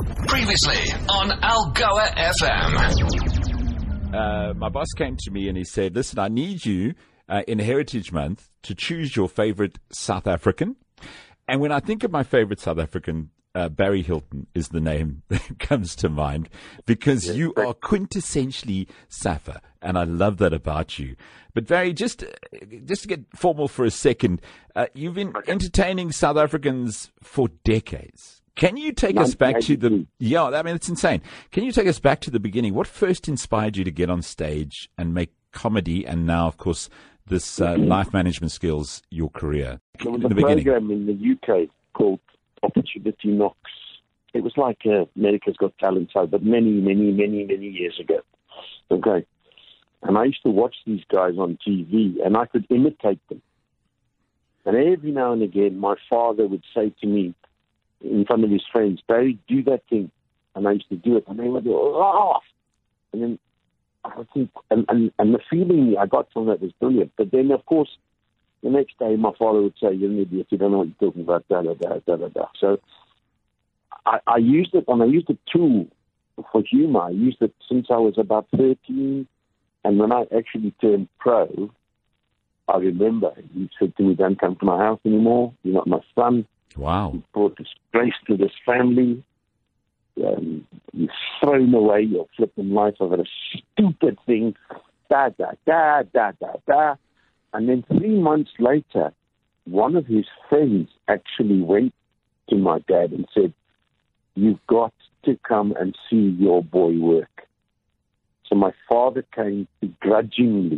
Previously on Algoa FM. My boss came to me and he said, listen, I need you in Heritage Month to choose your favorite South African. And when I think of my favorite South African, Barry Hilton is the name that comes to mind, because you are quintessentially Safa, and I love that about you. But Barry, just to get formal for a second, you've been entertaining South Africans for decades. Can you take us back to it's insane. Can you take us back to the beginning? What first inspired you to get on stage and make comedy, and now, of course, this life management skills, your career? There was a program in the UK called Opportunity Knocks. It was like America's Got Talent show, but many years ago. Okay. And I used to watch these guys on TV, and I could imitate them. And every now and again, my father would say to me, in front of his friends, Barry, do that thing. And I used to do it, and they would laugh. And then I think, and the feeling I got from that was brilliant. But then, of course, the next day, my father would say, you're an idiot, you don't know what you're talking about, da-da-da. So I used it, and I used a tool for humor. I used it since I was about 13. And when I actually turned pro, I remember he said to me, don't come to my house anymore. You're not my son. Wow. You brought disgrace to this family. You've thrown away your flipping life over a stupid thing. Da-da-da. And then 3 months later, one of his friends actually went to my dad and said, you've got to come and see your boy work. So my father came begrudgingly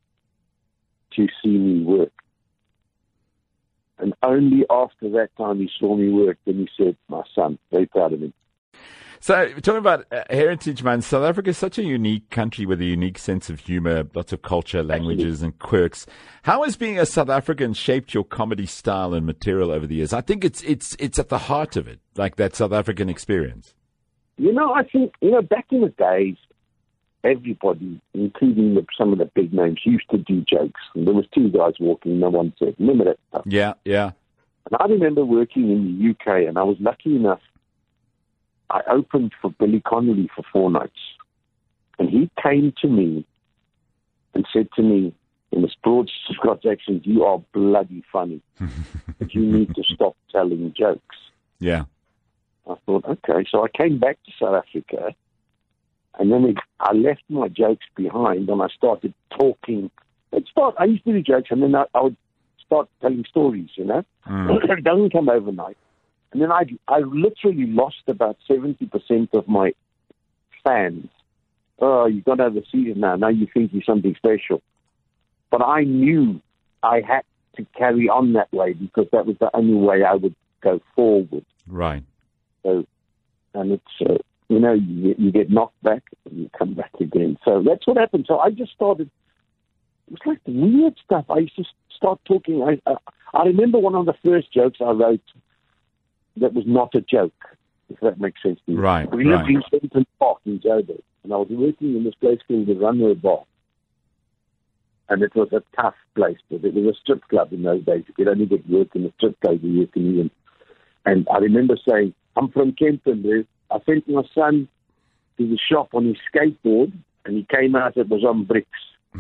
to see me work. And only after that time he saw me work, then he said, my son, very proud of him. So, talking about Heritage Month, South Africa is such a unique country with a unique sense of humor, lots of culture, languages, and quirks. How has being a South African shaped your comedy style and material over the years? I think it's at the heart of it, like that South African experience. I think, back in the days, everybody, including some of the big names, used to do jokes. And there was two guys walking, no one said, remember that stuff? Yeah. And I remember working in the UK, and I was lucky enough, I opened for Billy Connolly for 4 nights. And he came to me and said to me, in this broad Scots accent, you are bloody funny, but you need to stop telling jokes. Yeah. I thought, okay. So I came back to South Africa, and then I left my jokes behind, and I started talking. I used to do jokes, and then I would start telling stories, It doesn't come overnight. And then I literally lost about 70% of my fans. Oh, you've got overseas now. Now you think you're something special. But I knew I had to carry on that way because that was the only way I would go forward. Right. So, and it's, you get knocked back and you come back again. So that's what happened. So I just started, it was like weird stuff. I used to start talking. I remember one of the first jokes I wrote that was not a joke, if that makes sense to you. Right. We lived in Central Park in Joburg, and I was working in this place called the Runway Bar. And it was a tough place, but it was a strip club in those days. You could only get work in a strip club you work in. And I remember saying, I'm from Kempton, dude. I sent my son to the shop on his skateboard, and he came out, it was on bricks.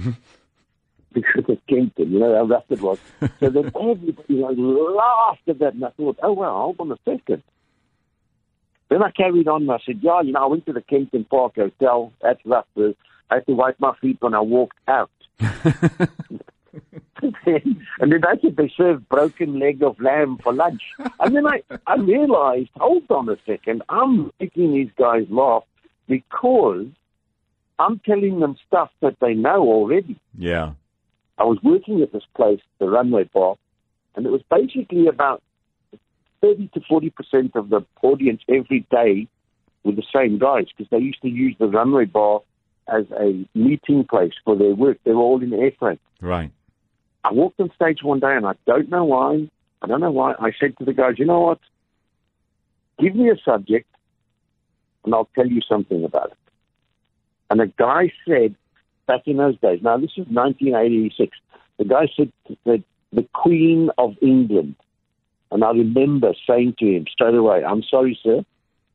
Because of Kempton, how rough it was. So then everybody laughed at that, and I thought, oh, well, hold on a second. Then I carried on, and I said, I went to the Kempton Park Hotel. That's rough. I had to wipe my feet when I walked out. And then I said they served broken leg of lamb for lunch. And then I realized, hold on a second, I'm making these guys laugh because I'm telling them stuff that they know already. Yeah. I was working at this place, the Runway Bar, and it was basically about 30 to 40% of the audience every day were the same guys because they used to use the Runway Bar as a meeting place for their work. They were all in airframe. Right. I walked on stage one day, and I don't know why. I said to the guys, you know what? Give me a subject, and I'll tell you something about it. And the guy said, back in those days, now this is 1986, the guy said that the Queen of England. And I remember saying to him straight away, I'm sorry, sir,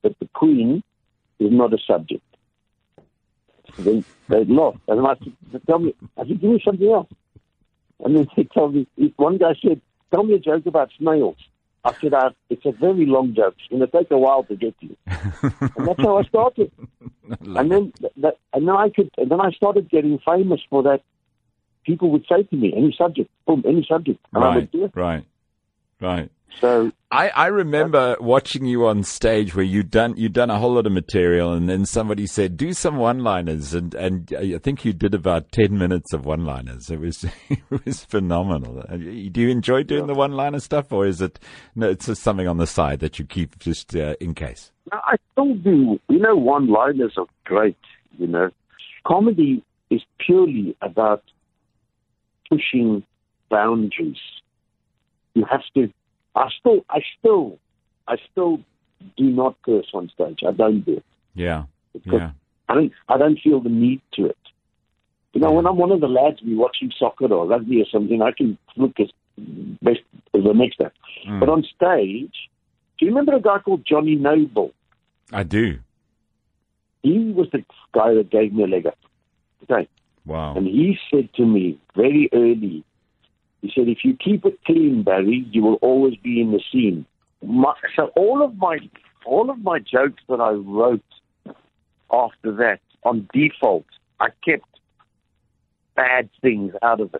that the Queen is not a subject. So then they laughed. And I said, tell me, I said, give me something else. And then they told me, one guy said, tell me a joke about snails. I said, it's a very long joke. It's going to take a while to get to you. And that's how I started. And then I started getting famous for that. People would say to me, any subject, boom, any subject. And I would do it. Right. So I remember watching you on stage where you'd done a whole lot of material, and then somebody said, do some one-liners, and I think you did about 10 minutes of one-liners. It was phenomenal. Do you enjoy doing the one-liner stuff, or is it, no, it's just something on the side that you keep just in case? No, I still do. One-liners are great, Comedy is purely about pushing boundaries. You have to. I still do not curse on stage. I don't do it. Yeah. I don't feel the need to it. When I'm one of the lads, we watching soccer or rugby or something, I can look as best as the next day. But on stage, do you remember a guy called Johnny Noble? I do. He was the guy that gave me a leg up. Okay. Wow. And he said to me very early, he said, if you keep it clean, Barry, you will always be in the scene. So all of my jokes that I wrote after that, on default, I kept bad things out of it.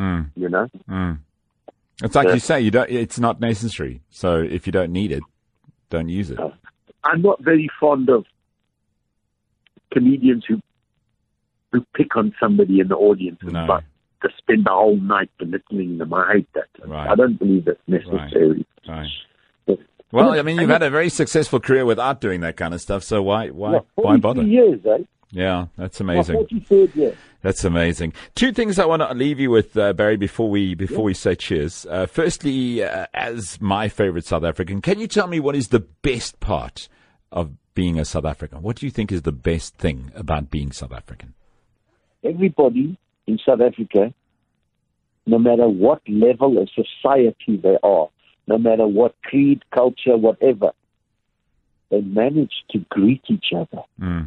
It's like you say, it's not necessary. So if you don't need it, don't use it. I'm not very fond of comedians who pick on somebody in the audience but to spend the whole night belittling them. I hate that. Right. I don't believe that's necessary. Right. Well, I mean, you've had a very successful career without doing that kind of stuff, so why bother? 43 years, eh? Yeah, that's amazing. My 43rd year. That's amazing. Two things I want to leave you with, Barry, before we say cheers. Firstly, as my favorite South African, can you tell me what is the best part of being a South African? What do you think is the best thing about being South African? Everybody in South Africa, no matter what level of society they are, no matter what creed, culture, whatever, they manage to greet each other.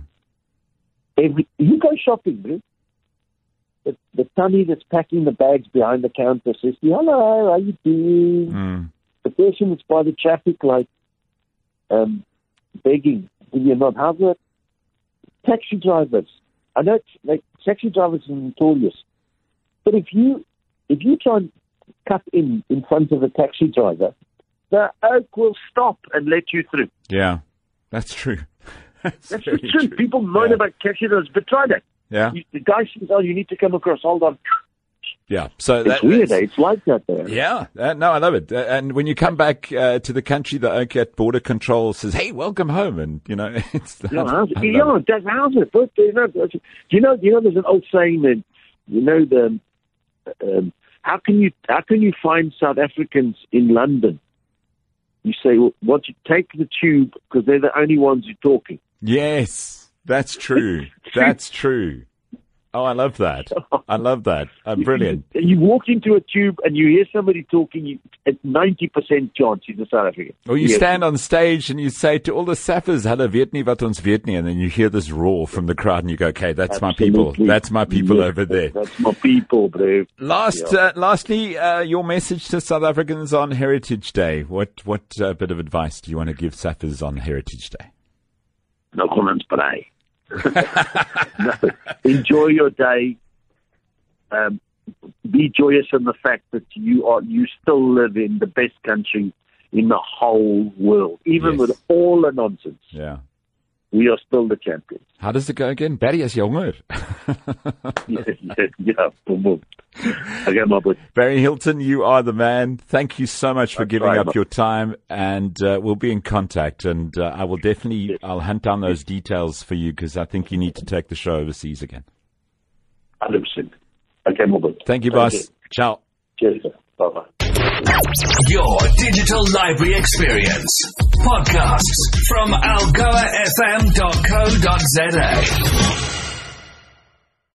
You go shopping, bro. The tunny that's packing the bags behind the counter says, hello, how you doing? The person that's by the traffic light begging, will you not have it? Taxi drivers. I know it's like taxi drivers are notorious. But if you try and cut in front of a taxi driver, the oak will stop and let you through. Yeah, that's true. That's just true. People moan about taxi drivers, but try that. Yeah. The guy says, you need to come across. Hold on. Yeah, so it's weird. It's like that there. Yeah, no, I love it. And when you come back to the country, the oak at border control says, "Hey, welcome home," and it's that's how's it? But, do you know? There's an old saying that how can you find South Africans in London? You say, well, you take the tube because they're the only ones who are talking. Yes, that's true. That's true. Oh, I love that. Brilliant. You walk into a tube and you hear somebody talking, it's 90% chance he's a South African. Or you stand on stage and you say to all the Saffers, "Hulle weet nie wat ons weet nie," and then you hear this roar from the crowd and you go, "Okay, that's Absolutely. My people. That's my people over there." That's my people, bro. Lastly, your message to South Africans on Heritage Day. What bit of advice do you want to give Saffers on Heritage Day? No comments, but no. Enjoy your day. Be joyous in the fact that you still live in the best country in the whole world, even with all the nonsense. Yeah, we are still the champions. How does it go again? Barry is jonger. Yeah. Okay, my boy. Barry Hilton, you are the man. Thank you so much for giving up your time, and we'll be in contact. And I will definitely, I'll hunt down those details for you because I think you need to take the show overseas again. 100%. Okay, my boy. Thank you, boss. Ciao. Cheers. Bye-bye. Your digital library experience. Podcasts from algoafm.co.za.